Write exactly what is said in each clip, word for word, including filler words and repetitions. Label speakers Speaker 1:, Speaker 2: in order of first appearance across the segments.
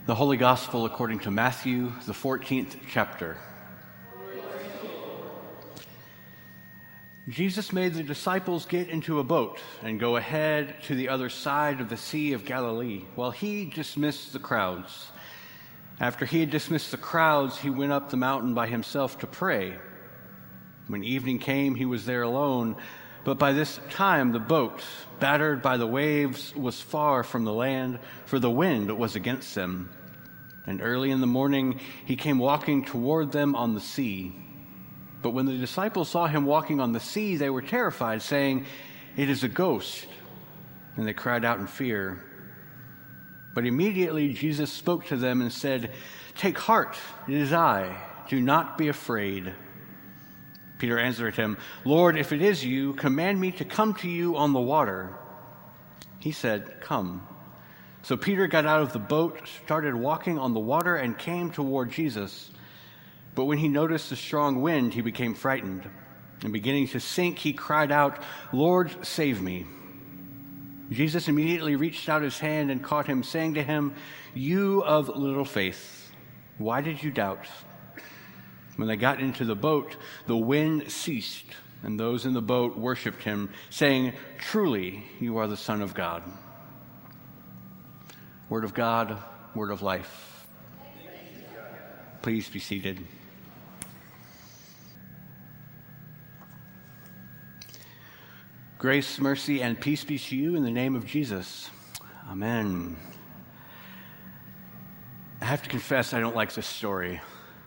Speaker 1: The Holy Gospel according to Matthew, the fourteenth chapter. Jesus made the disciples get into a boat and go ahead to the other side of the Sea of Galilee, while he dismissed the crowds. After he had dismissed the crowds, he went up the mountain by himself to pray. When evening came, he was there alone, but by this time the boat, battered by the waves, was far from the land, for the wind was against them. And early in the morning he came walking toward them on the sea. But when the disciples saw him walking on the sea, they were terrified, saying, "It is a ghost." And they cried out in fear. But immediately Jesus spoke to them and said, "Take heart, it is I. Do not be afraid." Peter answered him, "Lord, if it is you, command me to come to you on the water." He said, "Come." So Peter got out of the boat, started walking on the water, and came toward Jesus. But when he noticed the strong wind, he became frightened. And beginning to sink, he cried out, "Lord, save me." Jesus immediately reached out his hand and caught him, saying to him, "You of little faith, why did you doubt?" When they got into the boat, the wind ceased, and those in the boat worshipped him, saying, "Truly, you are the Son of God." Word of God, word of life. Please be seated. Grace, mercy, and peace be to you in the name of Jesus. Amen. I have to confess, I don't like this story.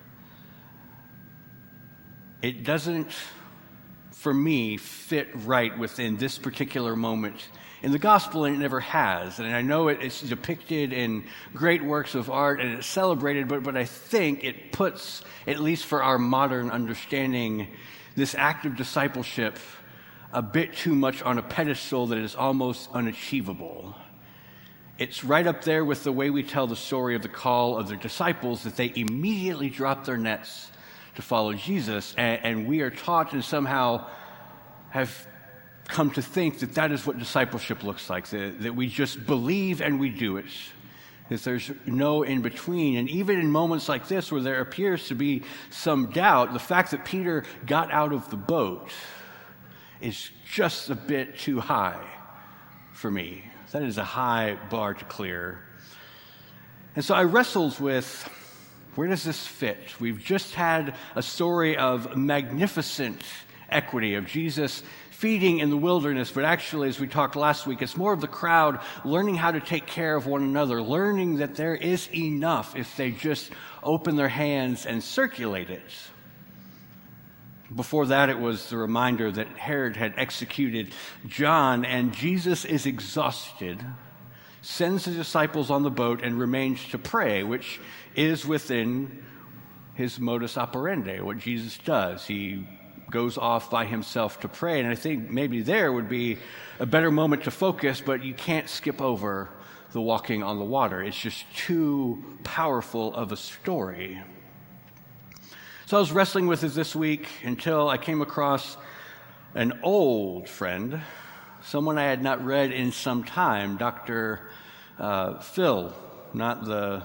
Speaker 1: It doesn't, for me, fit right within this particular moment in the gospel, and it never has. And I know it, it's depicted in great works of art and it's celebrated, but, but I think it puts, at least for our modern understanding, this act of discipleship a bit too much on a pedestal that is almost unachievable. It's right up there with the way we tell the story of the call of the disciples, that they immediately drop their nets to follow Jesus, and, and we are taught and somehow have come to think that that is what discipleship looks like, that, that we just believe and we do it, that there's no in-between. And even in moments like this where there appears to be some doubt, the fact that Peter got out of the boat is just a bit too high for me. That is a high bar to clear. And so I wrestled with, where does this fit? We've just had a story of magnificent equity, of Jesus feeding in the wilderness, but actually, as we talked last week, it's more of the crowd learning how to take care of one another, learning that there is enough if they just open their hands and circulate it. Before that, it was the reminder that Herod had executed John, and Jesus is exhausted, sends the disciples on the boat, and remains to pray, which is within his modus operandi, what Jesus does. He goes off by himself to pray, and I think maybe there would be a better moment to focus, but you can't skip over the walking on the water. It's just too powerful of a story. So I was wrestling with it this week until I came across an old friend, someone I had not read in some time, Doctor Uh, Phil, not the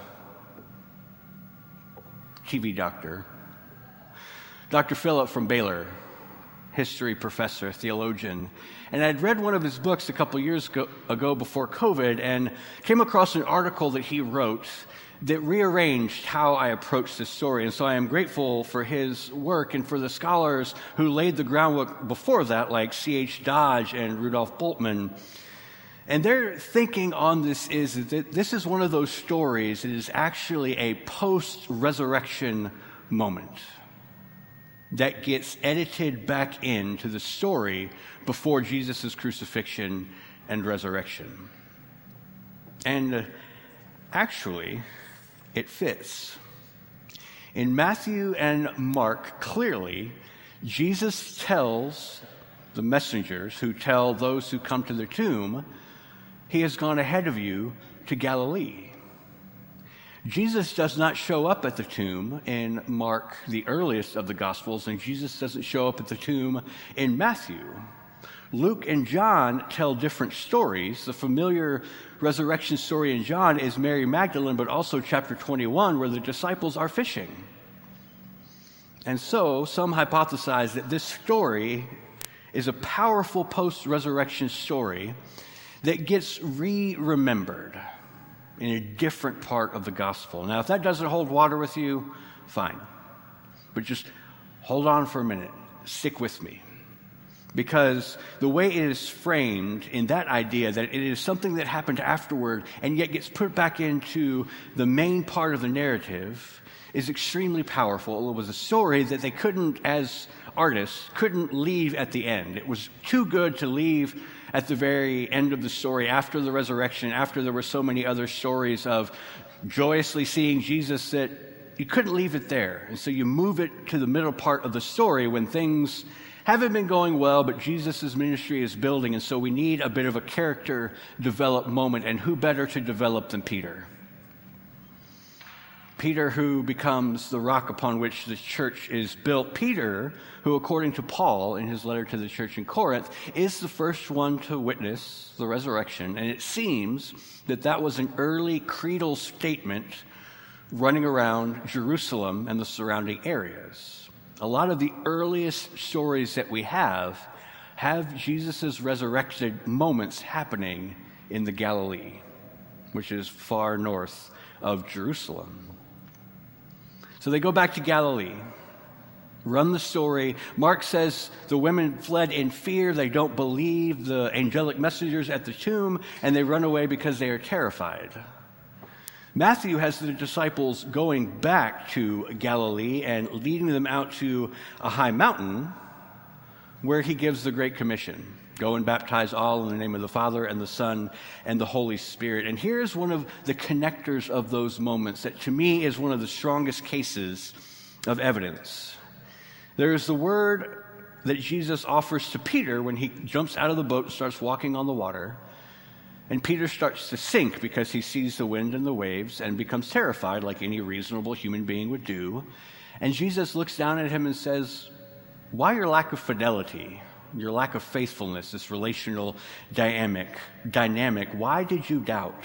Speaker 1: T V doctor, Doctor Philip from Baylor, history professor, theologian. And I'd read one of his books a couple years ago, ago before COVID, and came across an article that he wrote that rearranged how I approach this story. And so I am grateful for his work and for the scholars who laid the groundwork before that, like C H Dodge and Rudolph Bultmann. And their thinking on this is that this is one of those stories that is actually a post-resurrection moment that gets edited back into the story before Jesus' crucifixion and resurrection. And uh, actually, it fits. In Matthew and Mark, clearly, Jesus tells the messengers who tell those who come to the tomb, "He has gone ahead of you to Galilee." Jesus does not show up at the tomb in Mark, the earliest of the Gospels, and Jesus doesn't show up at the tomb in Matthew. Luke and John tell different stories. The familiar resurrection story in John is Mary Magdalene, but also chapter twenty-one, where the disciples are fishing. And so some hypothesize that this story is a powerful post-resurrection story that gets re-remembered in a different part of the gospel. Now, if that doesn't hold water with you, fine. But just hold on for a minute. Stick with me. Because the way it is framed in that idea that it is something that happened afterward and yet gets put back into the main part of the narrative is extremely powerful. It was a story that they couldn't, as artists, couldn't leave at the end. It was too good to leave at the very end of the story, after the resurrection, after there were so many other stories of joyously seeing Jesus, that you couldn't leave it there. And so you move it to the middle part of the story when things haven't been going well, but Jesus' ministry is building, and so we need a bit of a character develop moment, and who better to develop than Peter? Peter, who becomes the rock upon which the church is built. Peter, who, according to Paul in his letter to the church in Corinth, is the first one to witness the resurrection. And it seems that that was an early creedal statement running around Jerusalem and the surrounding areas. A lot of the earliest stories that we have have Jesus' resurrected moments happening in the Galilee, which is far north of Jerusalem. So they go back to Galilee, run the story. Mark says the women fled in fear. They don't believe the angelic messengers at the tomb, and they run away because they are terrified. Matthew has the disciples going back to Galilee and leading them out to a high mountain where he gives the Great Commission. Go and baptize all in the name of the Father and the Son and the Holy Spirit. And here's one of the connectors of those moments that to me is one of the strongest cases of evidence. There is the word that Jesus offers to Peter when he jumps out of the boat and starts walking on the water. And Peter starts to sink because he sees the wind and the waves and becomes terrified like any reasonable human being would do. And Jesus looks down at him and says, "Why your lack of fidelity? Your lack of faithfulness, this relational dynamic, dynamic, why did you doubt?"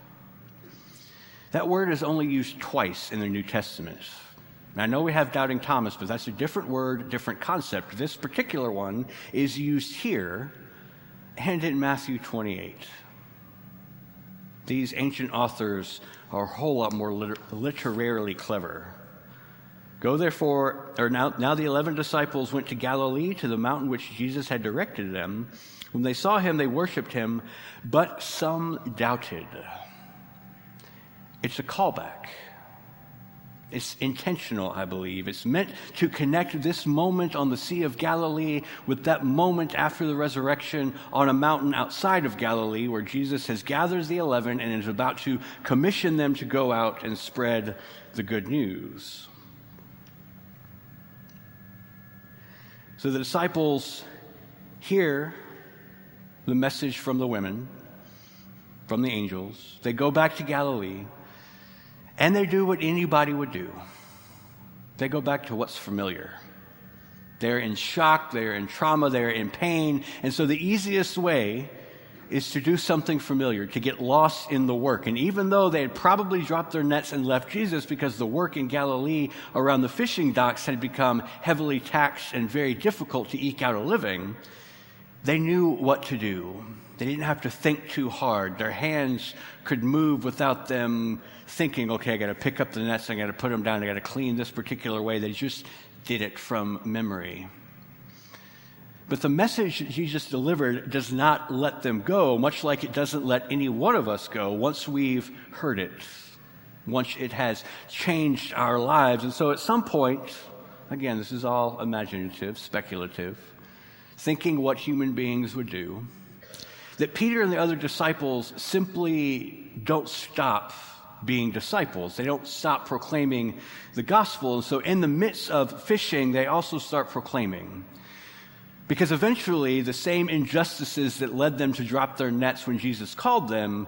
Speaker 1: That word is only used twice in the New Testament. Now, I know we have doubting Thomas, but that's a different word, different concept. This particular one is used here and in Matthew twenty-eight. These ancient authors are a whole lot more liter- literarily clever. Go therefore, or now, now the eleven disciples went to Galilee, to the mountain which Jesus had directed them. When they saw him, they worshipped him, but some doubted. It's a callback. It's intentional, I believe. It's meant to connect this moment on the Sea of Galilee with that moment after the resurrection on a mountain outside of Galilee where Jesus has gathered the eleven and is about to commission them to go out and spread the good news. So the disciples hear the message from the women, from the angels. They go back to Galilee, and they do what anybody would do. They go back to what's familiar. They're in shock, they're in trauma, they're in pain, and so the easiest way is to do something familiar, to get lost in the work. And even though they had probably dropped their nets and left Jesus because the work in Galilee around the fishing docks had become heavily taxed and very difficult to eke out a living, they knew what to do. They didn't have to think too hard. Their hands could move without them thinking, okay, I got to pick up the nets, I got to put them down, I got to clean this particular way. They just did it from memory. But the message that Jesus delivered does not let them go, much like it doesn't let any one of us go once we've heard it, once it has changed our lives. And so at some point, again, this is all imaginative, speculative, thinking what human beings would do, that Peter and the other disciples simply don't stop being disciples. They don't stop proclaiming the gospel. And so in the midst of fishing, they also start proclaiming. Because eventually, the same injustices that led them to drop their nets when Jesus called them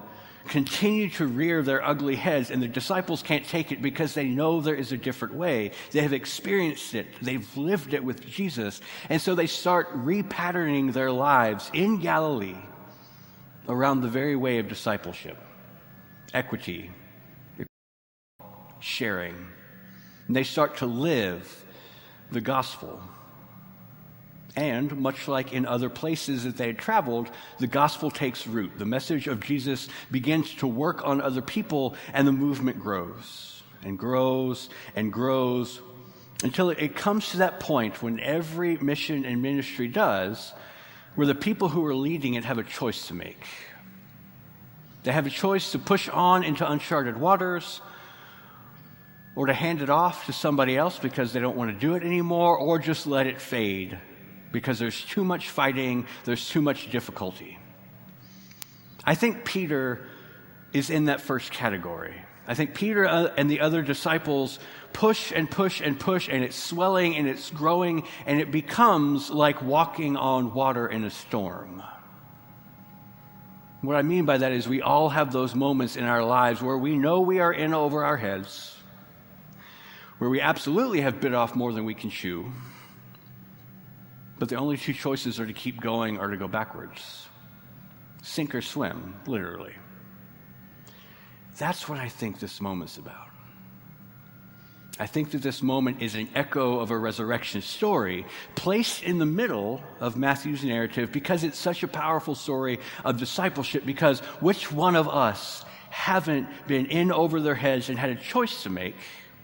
Speaker 1: continue to rear their ugly heads, and the disciples can't take it because they know there is a different way. They have experienced it. They've lived it with Jesus. And so they start repatterning their lives in Galilee around the very way of discipleship, equity, sharing. And they start to live the gospel. And much like in other places that they had traveled, the gospel takes root. The message of Jesus begins to work on other people, and the movement grows and grows and grows until it comes to that point when every mission and ministry does, where the people who are leading it have a choice to make. They have a choice to push on into uncharted waters, or to hand it off to somebody else because they don't want to do it anymore, or just let it fade because there's too much fighting, there's too much difficulty. I think Peter is in that first category. I think Peter and the other disciples push and push and push, and it's swelling and it's growing, and it becomes like walking on water in a storm. What I mean by that is we all have those moments in our lives where we know we are in over our heads, where we absolutely have bit off more than we can chew, but the only two choices are to keep going or to go backwards. Sink or swim, literally. That's what I think this moment's about. I think that this moment is an echo of a resurrection story placed in the middle of Matthew's narrative because it's such a powerful story of discipleship, because which one of us haven't been in over their heads and had a choice to make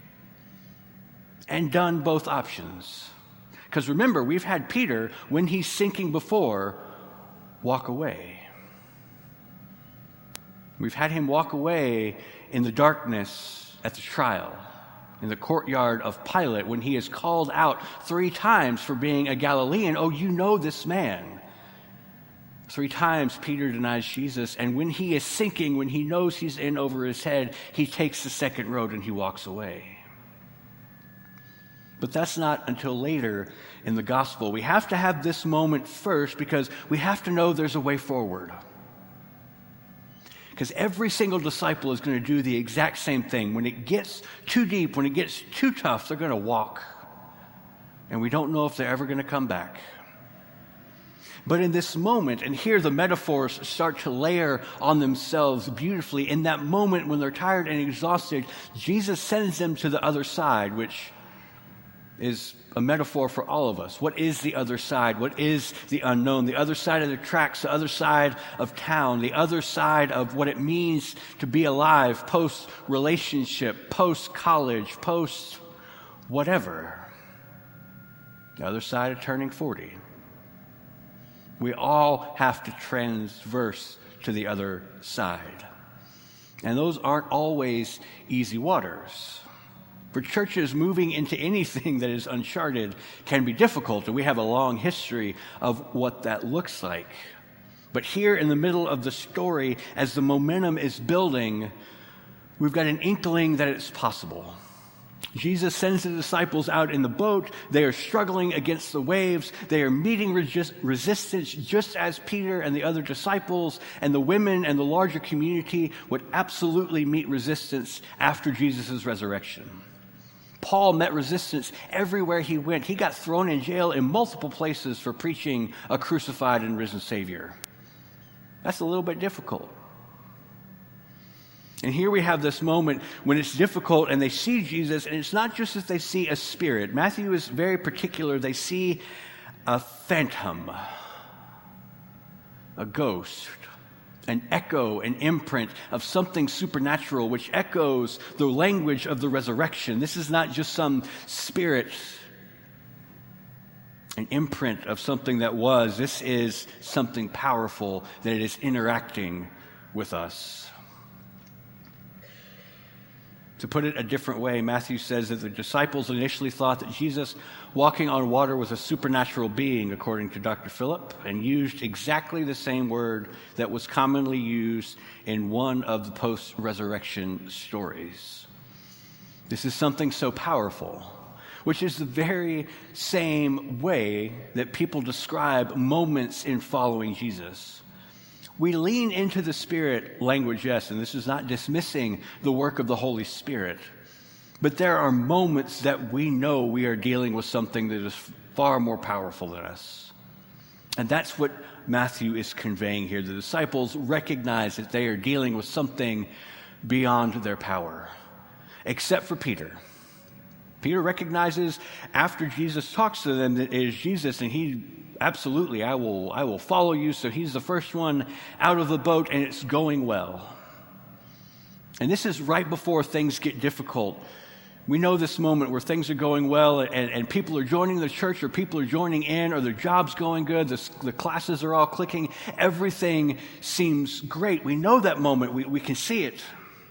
Speaker 1: and done both options? Because remember, we've had Peter, when he's sinking before, walk away. We've had him walk away in the darkness at the trial, in the courtyard of Pilate, when he is called out three times for being a Galilean. Oh, you know this man. Three times Peter denies Jesus, and when he is sinking, when he knows he's in over his head, he takes the second road and he walks away. But that's not until later in the gospel. We have to have this moment first because we have to know there's a way forward. Because every single disciple is going to do the exact same thing. When it gets too deep, when it gets too tough, they're going to walk. And we don't know if they're ever going to come back. But in this moment, and here the metaphors start to layer on themselves beautifully, in that moment when they're tired and exhausted, Jesus sends them to the other side, which is a metaphor for all of us. What is the other side? What is the unknown? The other side of the tracks, the other side of town, the other side of what it means to be alive post-relationship, post-college, post-whatever. The other side of turning forty. We all have to transverse to the other side. And those aren't always easy waters. For churches, moving into anything that is uncharted can be difficult, and we have a long history of what that looks like. But here in the middle of the story, as the momentum is building, we've got an inkling that it's possible. Jesus sends the disciples out in the boat. They are struggling against the waves. They are meeting resist- resistance just as Peter and the other disciples and the women and the larger community would absolutely meet resistance after Jesus' resurrection. Paul met resistance everywhere he went. He got thrown in jail in multiple places for preaching a crucified and risen Savior. That's a little bit difficult. And here we have this moment when it's difficult and they see Jesus, and it's not just that they see a spirit. Matthew is very particular. They see a phantom, a ghost, an echo, an imprint of something supernatural, which echoes the language of the resurrection. This is not just some spirit, an imprint of something that was. This is something powerful that it is interacting with us. To put it a different way, Matthew says that the disciples initially thought that Jesus walking on water was a supernatural being, according to Doctor Philip, and used exactly the same word that was commonly used in one of the post-resurrection stories. This is something so powerful, which is the very same way that people describe moments in following Jesus. We lean into the Spirit language, yes, and this is not dismissing the work of the Holy Spirit. But there are moments that we know we are dealing with something that is far more powerful than us. And that's what Matthew is conveying here. The disciples recognize that they are dealing with something beyond their power, except for Peter. Peter recognizes after Jesus talks to them that it is Jesus, and he absolutely, I will, I will follow you. So he's the first one out of the boat, and it's going well. And this is right before things get difficult. We know this moment where things are going well, and, and people are joining the church, or people are joining in, or their job's going good, the, the classes are all clicking. Everything seems great. We know that moment. We, we can see it.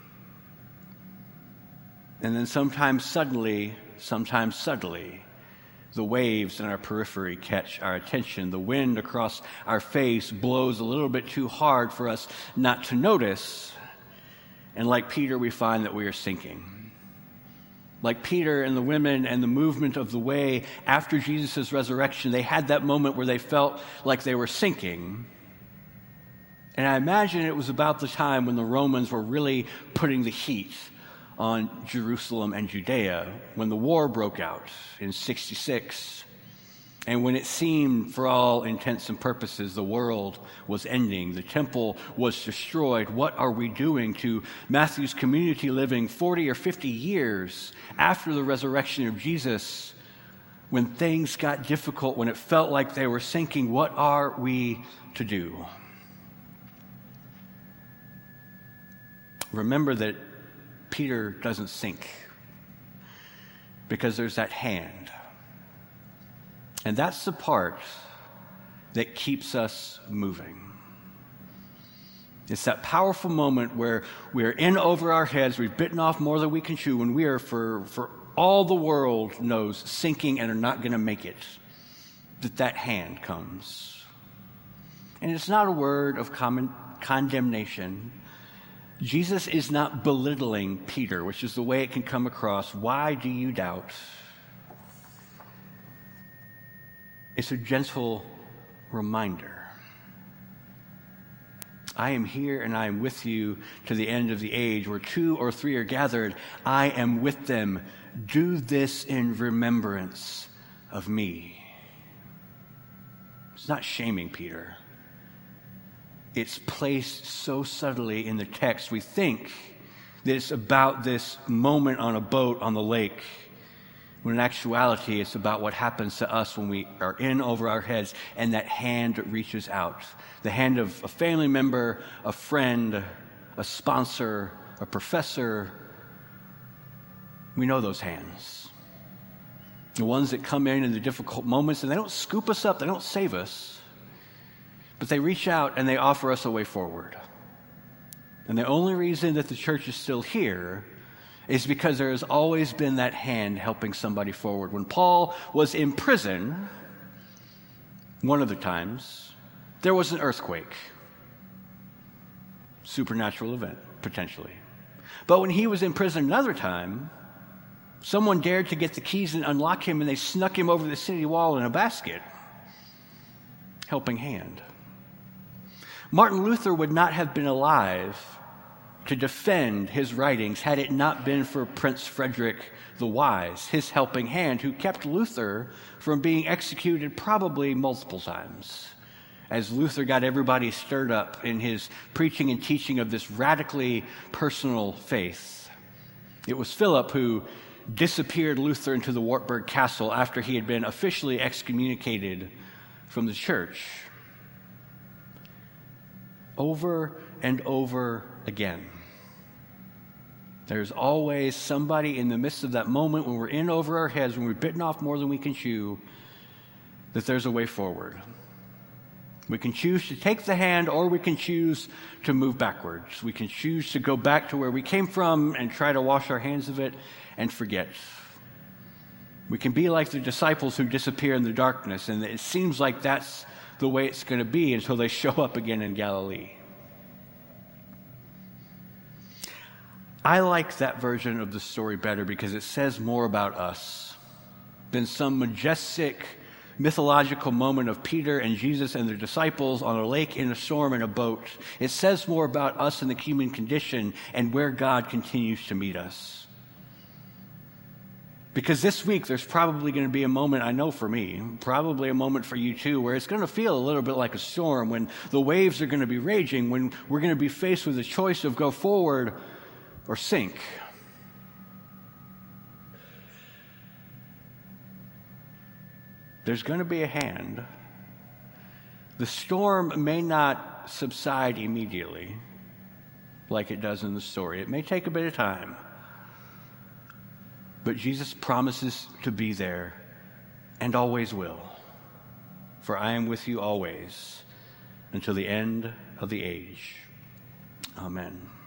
Speaker 1: And then sometimes suddenly, sometimes subtly, the waves in our periphery catch our attention. The wind across our face blows a little bit too hard for us not to notice. And like Peter, we find that we are sinking. Like Peter and the women and the movement of the way after Jesus' resurrection, they had that moment where they felt like they were sinking. And I imagine it was about the time when the Romans were really putting the heat on Jerusalem and Judea, when the war broke out in sixty-six, and when it seemed, for all intents and purposes, the world was ending, the temple was destroyed. What are we doing to Matthew's community living forty or fifty years after the resurrection of Jesus, when things got difficult, when it felt like they were sinking? What are we to do? Remember that Peter doesn't sink because there's that hand. And that's the part that keeps us moving. It's that powerful moment where we're in over our heads, we've bitten off more than we can chew, when we are, for, for all the world knows, sinking and are not going to make it, that that hand comes. And it's not a word of common condemnation. Jesus is not belittling Peter, which is the way it can come across. Why do you doubt? It's a gentle reminder. I am here and I am with you to the end of the age. Where two or three are gathered, I am with them. Do this in remembrance of me. It's not shaming Peter. It's placed so subtly in the text. We think that it's about this moment on a boat on the lake, when in actuality it's about what happens to us when we are in over our heads and that hand reaches out. The hand of a family member, a friend, a sponsor, a professor. We know those hands. The ones that come in in the difficult moments, and they don't scoop us up, they don't save us. But they reach out and they offer us a way forward. And the only reason that the church is still here is because there has always been that hand helping somebody forward. When Paul was in prison, one of the times, there was an earthquake. Supernatural event, potentially. But when he was in prison another time, someone dared to get the keys and unlock him, and they snuck him over the city wall in a basket. Helping hand. Martin Luther would not have been alive to defend his writings had it not been for Prince Frederick the Wise, his helping hand, who kept Luther from being executed probably multiple times, as Luther got everybody stirred up in his preaching and teaching of this radically personal faith. It was Philip who disappeared Luther into the Wartburg Castle after he had been officially excommunicated from the church. Over and over again, there's always somebody in the midst of that moment when we're in over our heads, when we've bitten off more than we can chew, that there's a way forward. We can choose to take the hand, or we can choose to move backwards. We can choose to go back to where we came from and try to wash our hands of it and forget. We can be like the disciples who disappear in the darkness, and it seems like that's the way it's going to be until they show up again in Galilee. I like that version of the story better because it says more about us than some majestic mythological moment of Peter and Jesus and their disciples on a lake in a storm in a boat. It says more about us and the human condition and where God continues to meet us. Because this week, there's probably going to be a moment, I know for me, probably a moment for you too, where it's going to feel a little bit like a storm, when the waves are going to be raging, when we're going to be faced with a choice of go forward or sink. There's going to be a hand. The storm may not subside immediately, like it does in the story. It may take a bit of time. But Jesus promises to be there and always will. For I am with you always until the end of the age. Amen.